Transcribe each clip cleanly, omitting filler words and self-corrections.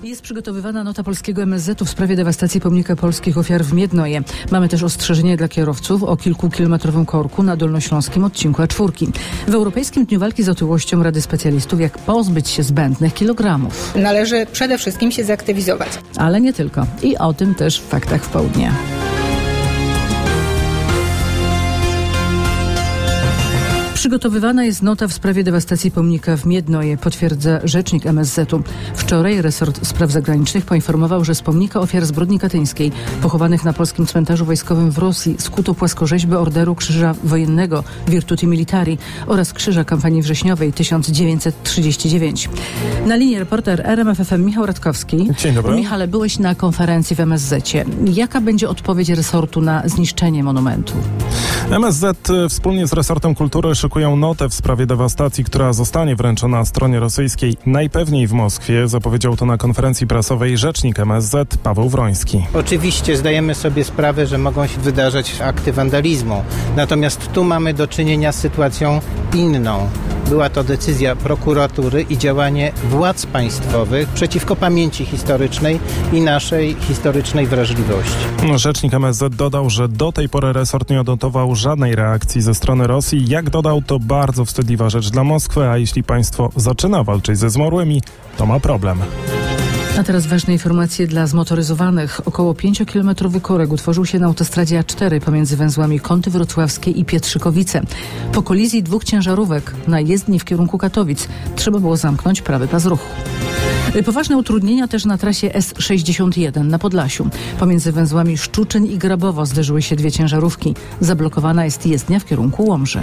Jest przygotowywana nota polskiego MSZ-u w sprawie dewastacji pomnika polskich ofiar w Miednoje. Mamy też ostrzeżenie dla kierowców o kilkukilometrowym korku na dolnośląskim odcinku A4. W Europejskim Dniu Walki z Otyłością Rady Specjalistów, jak pozbyć się zbędnych kilogramów. Należy przede wszystkim się zaktywizować. Ale nie tylko. I o tym też w Faktach w południe. Przygotowywana jest nota w sprawie dewastacji pomnika w Miednoje, potwierdza rzecznik MSZ-u. Wczoraj resort spraw zagranicznych poinformował, że z pomnika ofiar zbrodni katyńskiej, pochowanych na polskim cmentarzu wojskowym w Rosji, skuto płaskorzeźbę Orderu Krzyża Wojennego Virtuti Militari oraz Krzyża Kampanii Wrześniowej 1939. Na linii reporter RMF FM Michał Radkowski. Dzień dobry. Michale, byłeś na konferencji w MSZ-cie. Jaka będzie odpowiedź resortu na zniszczenie monumentu? MSZ wspólnie z resortem kultury szykują notę w sprawie dewastacji, która zostanie wręczona stronie rosyjskiej najpewniej w Moskwie. Zapowiedział to na konferencji prasowej rzecznik MSZ Paweł Wroński. Oczywiście zdajemy sobie sprawę, że mogą się wydarzać akty wandalizmu. Natomiast tu mamy do czynienia z sytuacją inną. Była to decyzja prokuratury i działanie władz państwowych przeciwko pamięci historycznej i naszej historycznej wrażliwości. Rzecznik MSZ dodał, że do tej pory resort nie odnotował żadnej reakcji ze strony Rosji. Jak dodał, to bardzo wstydliwa rzecz dla Moskwy, a jeśli państwo zaczyna walczyć ze zmarłymi, to ma problem. A teraz ważne informacje dla zmotoryzowanych. Około 5-kilometrowy korek utworzył się na autostradzie A4 pomiędzy węzłami Kąty Wrocławskie i Pietrzykowice. Po kolizji dwóch ciężarówek na jezdni w kierunku Katowic trzeba było zamknąć prawy pas ruchu. Poważne utrudnienia też na trasie S61 na Podlasiu. Pomiędzy węzłami Szczuczyn i Grabowo zderzyły się dwie ciężarówki. Zablokowana jest jezdnia w kierunku Łomży.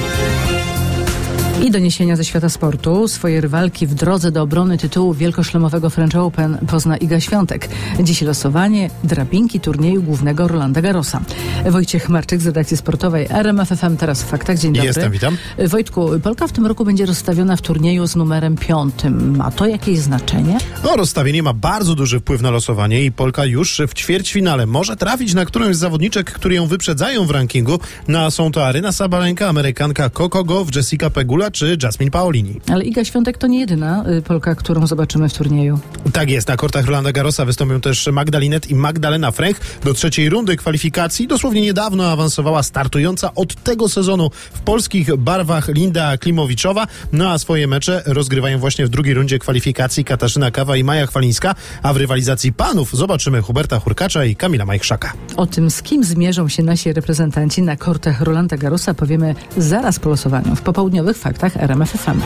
I doniesienia ze świata sportu. Swoje rywalki w drodze do obrony tytułu wielkoszlemowego French Open pozna Iga Świątek. Dziś losowanie drabinki turnieju głównego Rolanda Garrosa. Wojciech Marczyk z redakcji sportowej RMF FM, teraz w Faktach. Dzień dobry. Jestem, witam. Wojtku, Polka w tym roku będzie rozstawiona w turnieju z numerem 5. Ma to jakieś znaczenie? No, rozstawienie ma bardzo duży wpływ na losowanie i Polka już w ćwierćfinale może trafić na którąś z zawodniczek, które ją wyprzedzają w rankingu. No, a są to Aryna Sabalenka, Amerykanka Coco Gauff, Jessica Pegula czy Jasmine Paolini. Ale Iga Świątek to nie jedyna Polka, którą zobaczymy w turnieju. Tak jest, na kortach Rolanda Garrosa wystąpią też Magda Linette i Magdalena Frech. Do trzeciej rundy kwalifikacji dosłownie niedawno awansowała startująca od tego sezonu w polskich barwach Linda Klimowiczowa. No a swoje mecze rozgrywają właśnie w drugiej rundzie kwalifikacji Katarzyna Kawa i Maja Chwalińska, a w rywalizacji panów zobaczymy Huberta Hurkacza i Kamila Majchrzaka. O tym, z kim zmierzą się nasi reprezentanci na kortach Rolanda Garrosa, powiemy zaraz po losowaniu w popołudniowych Faktach RMF FM.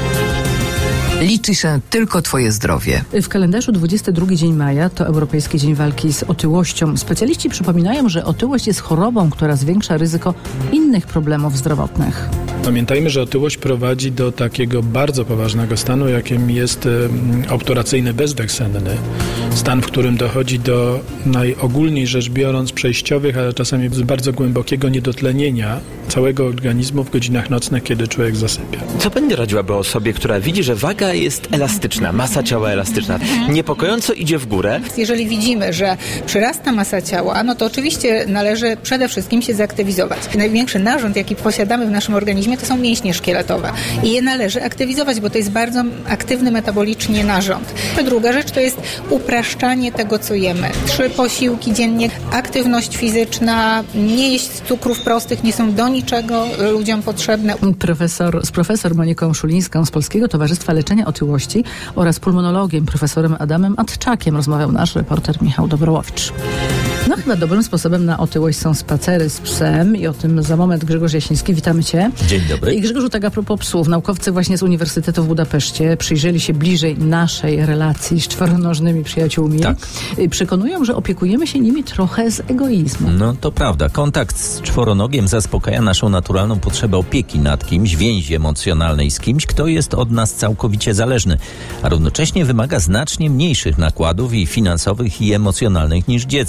Liczy się tylko Twoje zdrowie. W kalendarzu 22 dzień maja to Europejski Dzień Walki z Otyłością. Specjaliści przypominają, że otyłość jest chorobą, która zwiększa ryzyko innych problemów zdrowotnych. Pamiętajmy, że otyłość prowadzi do takiego bardzo poważnego stanu, jakim jest obturacyjny bezdech senny. Stan, w którym dochodzi do najogólniej rzecz biorąc przejściowych, ale czasami bardzo głębokiego niedotlenienia całego organizmu w godzinach nocnych, kiedy człowiek zasypia. Co pani radziłaby osobie, która widzi, że waga jest elastyczna, masa ciała elastyczna, niepokojąco idzie w górę? Jeżeli widzimy, że przyrasta masa ciała, no to oczywiście należy przede wszystkim się zaktywizować. Największy narząd, jaki posiadamy w naszym organizmie, to są mięśnie szkieletowe. I je należy aktywizować, bo to jest bardzo aktywny metabolicznie narząd. Druga rzecz to jest upraszczanie tego, co jemy. 3 posiłki dziennie, aktywność fizyczna, nie jeść cukrów prostych, nie są do niczego ludziom potrzebne. Z profesor Moniką Szulińską z Polskiego Towarzystwa Leczenia Otyłości oraz pulmonologiem profesorem Adamem Adczakiem rozmawiał nasz reporter Michał Dobrołowicz. No chyba dobrym sposobem na otyłość są spacery z psem i o tym za moment Grzegorz Jasiński. Witamy Cię. Dzień dobry. I Grzegorzu, tak a propos psów, naukowcy właśnie z Uniwersytetu w Budapeszcie przyjrzeli się bliżej naszej relacji z czworonożnymi przyjaciółmi. Tak. Przekonują, że opiekujemy się nimi trochę z egoizmu. No to prawda. Kontakt z czworonogiem zaspokaja naszą naturalną potrzebę opieki nad kimś, więzi emocjonalnej z kimś, kto jest od nas całkowicie zależny, a równocześnie wymaga znacznie mniejszych nakładów i finansowych, i emocjonalnych niż dziecko.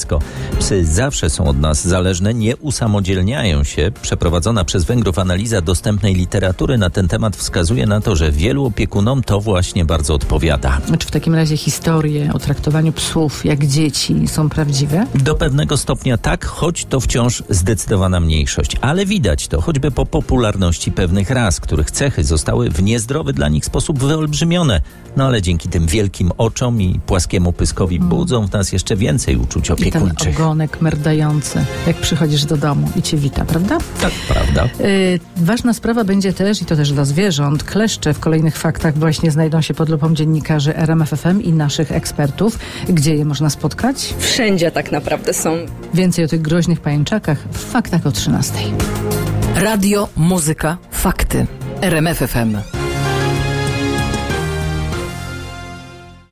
Psy zawsze są od nas zależne, nie usamodzielniają się. Przeprowadzona przez Węgrów analiza dostępnej literatury na ten temat wskazuje na to, że wielu opiekunom to właśnie bardzo odpowiada. Czy w takim razie historie o traktowaniu psów jak dzieci są prawdziwe? Do pewnego stopnia tak, choć to wciąż zdecydowana mniejszość. Ale widać to choćby po popularności pewnych ras, których cechy zostały w niezdrowy dla nich sposób wyolbrzymione. No ale dzięki tym wielkim oczom i płaskiemu pyskowi budzą w nas jeszcze więcej uczuć opiekuńczych. I ten ogonek merdający, jak przychodzisz do domu i cię wita, prawda? Tak, prawda. Ważna sprawa będzie też, i to też dla zwierząt, kleszcze w kolejnych faktach właśnie znajdą się pod lupą dziennikarzy RMF FM i naszych ekspertów. Gdzie je można spotkać? Wszędzie tak naprawdę są. Więcej o tych groźnych pajęczakach w faktach o 13:00. Radio, muzyka, fakty. RMF FM.